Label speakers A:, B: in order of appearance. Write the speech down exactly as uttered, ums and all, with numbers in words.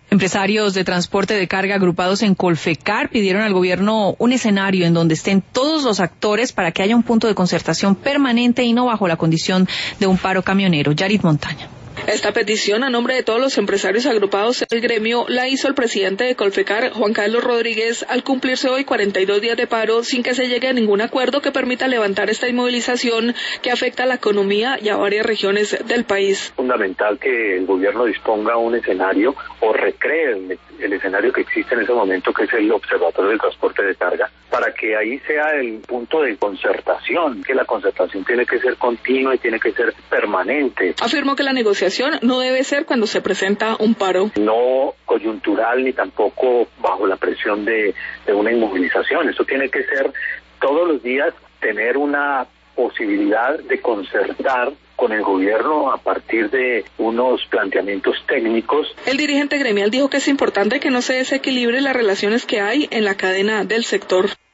A: Empresarios de transporte de carga agrupados en Colfecar pidieron al gobierno un escenario en donde estén todos los actores para que haya un punto de concertación permanente y no bajo la condición de un paro camionero. Yarit Montaña.
B: Esta petición a nombre de todos los empresarios agrupados del gremio la hizo el presidente de Colfecar, Juan Carlos Rodríguez, al cumplirse hoy cuarenta y dos días de paro sin que se llegue a ningún acuerdo que permita levantar esta inmovilización que afecta a la economía y a varias regiones del país.
C: Es fundamental que el gobierno disponga un escenario o recree el, el escenario que existe en ese momento, que es el Observatorio del Transporte de Carga, para que ahí sea el punto de concertación, que la concertación tiene que ser continua y tiene que ser permanente.
B: Afirmó que la negociación no debe ser cuando se presenta un paro.
C: No coyuntural ni tampoco bajo la presión de, de una inmovilización. Eso tiene que ser todos los días, tener una posibilidad de concertar con el gobierno a partir de unos planteamientos técnicos.
B: El dirigente gremial dijo que es importante que no se desequilibre las relaciones que hay en la cadena del sector.